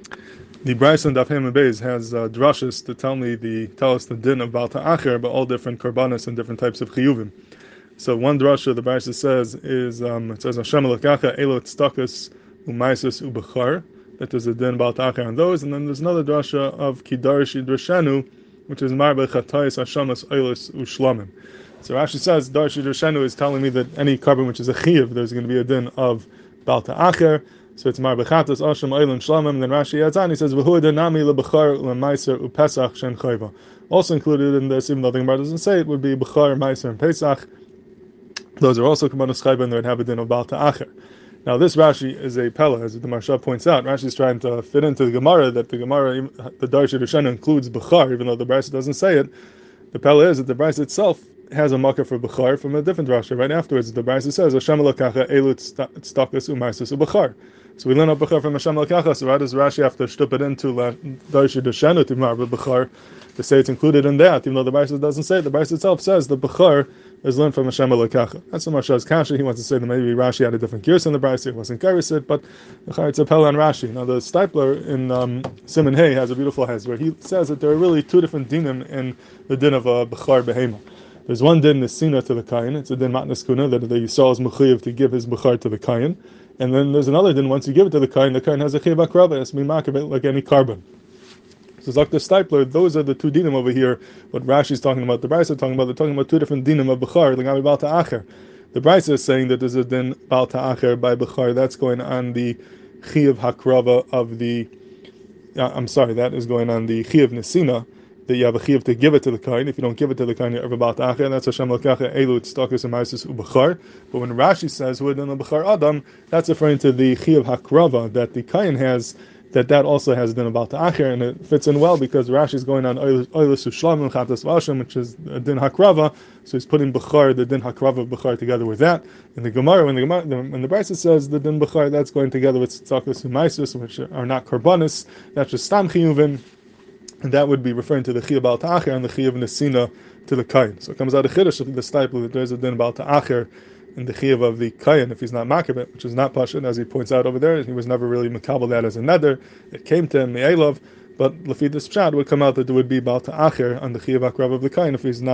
The Bryce and Daf Hema Beis has drushes to tell us the din of Baal Ta'acher about all different korbanos and different types of chiyuvim. So one drasha the Bryce says is it says Hashem Elakacha Elo Tztakas Umaisus Ubechar, that there's a din Baal Ta'acher on those, and then there's another drasha of Kidarish Drashenu, which is Marbe Chatayis Hashemas Eilis Ushlamim. So Rashi says Darshi Drashenu is telling me that any carbon which is a chiyuv, there's going to be a din of Baal Ta'acher. So it's Mar Bechatas Asham Eilim Shlamim. Then Rashi adds on, he says V'hu Nami LeBechar LeMaiser UPesach Shen Chayva. Also included in this, even though the Gemara doesn't say it, would be Bechar, Maiser, and Pesach. Those are also Kabbalah Chayva, and they would have a din of Baal Ta'acher. Now this Rashi is a Pella, as the Maharsha points out. Rashi is trying to fit into the Gemara that the Gemara, the Darshi Rishana includes Bechar, even though the Brisa doesn't say it. The Pella is that the Brisa itself has a makkah for Bechar from a different Rashi. Right afterwards, the Brisa says Hashem Elakacha Elu Tztakas Umaisus Ubechar. So we learn up Bechar from Hashem Elakacha. So why does Rashi have to stup it into Darshi Deshenu to Mar Bechar to say it's included in that, even though the Brisa doesn't say it? The Brisa itself says the Bechar is learned from Hashem Elakacha. That's the Maharsha's kasha. He wants to say that maybe Rashi had a different gears in the Brisa. It wasn't Kairosit, but it's a Pella on Rashi. Now the Stipler in Simon Hay has a beautiful hes where he says that there are really two different dinim in the din of Bechar Behema. There's one din Nesina to the Kayin. It's a din Matnas Kuna that the Yisrael is mechuyev to give his Bechar to the Kayin. And then there's another din, once you give it to the Kayin has a Chiv Akrava, it has to be makabit like any carbon. So Dr. Stipler, those are the two dinim over here. What Rashi is talking about, the Brisa is talking about, they're talking about two different dinim of Bechar, like Baal Ta'acher. The Brisa is saying that there's a din Baal Ta'acher by Bechar, that's going on the Chiv Hakrava of the, that is going on the Chiv Nesina, that you have a chiv to give it to the kain. If you don't give it to the kain, you're ever Baal Ta'acher. That's Hashem Elakacha Elu Tztakas Umaisus Ubechar. But when Rashi says Hu Adin Bechar Adam, that's referring to the chiv hakrava that the kain has. That also has din Baal Ta'acher, and it fits in well because Rashi is going on Eilis Ushlamim Chatas Vashim, which is a din hakrava. So he's putting Bechar, the din hakrava of Bechar, together with that. In the Gemara, when the Brisa says the din Bechar, that's going together with Tztakas Umaisus, which are not korbanos. That's just stam chiyuvim. And that would be referring to the Chiyuv Baal Ta'acher and the Chiyuv Nesina to the Kayin. So it comes out of Chiddush of the Stipler that there's a din Baal Ta'acher in the Chiyuv of the Kayin if he's not Makabit, which is not Pashut, as he points out over there. He was never really Makabal that as a nether. It came to him, Me'elov, but Lafi this Pshat would come out that there would be Baal Ta'acher on the Chiyuv Akrav of the Kayin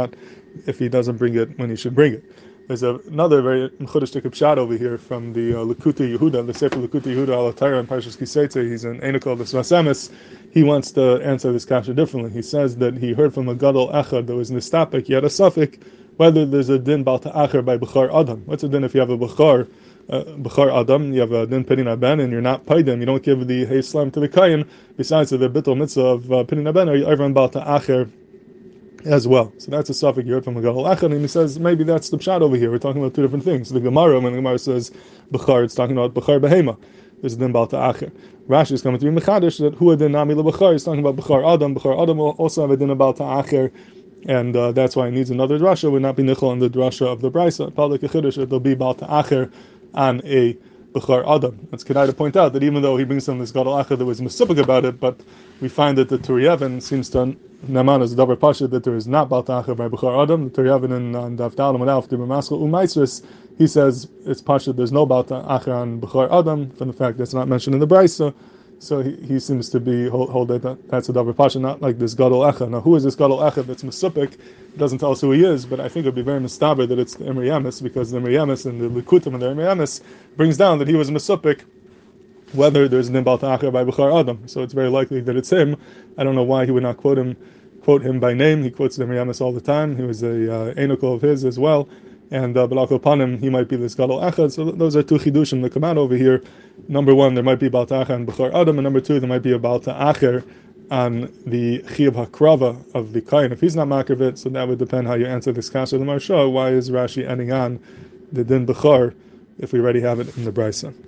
if he doesn't bring it when he should bring it. There's another very Chudash Pshat over here from the Likutei Yehuda, the Sefer Likutei Yehuda al Atayra and Parshas Kiseitze. He's an Einokol of the Sfas Emes. He wants to answer this kasha differently. He says that he heard from a Gadol Echad that was Nistapik, he had a suffix, whether there's a din Baal Ta'acher by Bechar Adam. What's a din if you have a Bechar Adam, you have a din Pidin Aben, and you're not Paidim, you don't give the Hey Slam to the Kayin, besides the Bittul Mitzvah of Pidin Aben, or you ever Baal Ta'acher as well. So that's a suffix you heard from a Gadol Echad, and he says maybe that's the Pshat over here. We're talking about two different things. The Gemara, when the Gemara says Bechar, it's talking about Bechar Behema. There's a din Baal Ta'acher. Rashi is coming to be Mechadish that Hu Adin Nami LeBechar is talking about Bechar Adam. Bechar Adam will also have a din about Ta'acher, and that's why he needs another drasha. Would not be nichol on the drasha of the Brisa. Palik Chiddush that there'll be Baal Ta'acher on a Bechar Adam. It's Kedai to point out that even though he brings on this Gadol Echad that was mesupik about it, but we find that the Turiyevin seems to Naman as a double pasha that there is not Baal Ta'acher by Bechar Adam. The Turiyevin in Daf Dalam and Alf Maskal Umaisris, he says it's pasha there's no Baal Ta'acher on Bechar Adam from the fact that's not mentioned in the Brisa. So he seems to be hold that's a double pasha, not like this Gadol Echad. Now who is this Gadol Echad that's mesupik? It doesn't tell us who he is, but I think it would be very mistaber that it's the Emri Yemes, because the Emri Yemes and the Likutim and the Emri Yemes brings down that he was mesupik whether there's an Baal Ta'acher by Bechar Adam. So it's very likely that it's him. I don't know why he would not quote him by name. He quotes the Emri Yemes all the time. He was a Einokol of his as well. And Balak upon him, he might be this Gadol Echad. So those are two chidushim that come out over here. Number one, there might be Baal Ta'acher and Bechar Adam, and number two, there might be a Baal Ta'acher on the Chiyuv Hakrava of the Kain. If he's not Makavit, so that would depend how you answer this kasha of the Maharsha. Why is Rashi ending on the Din Bechar if we already have it in the Brisa?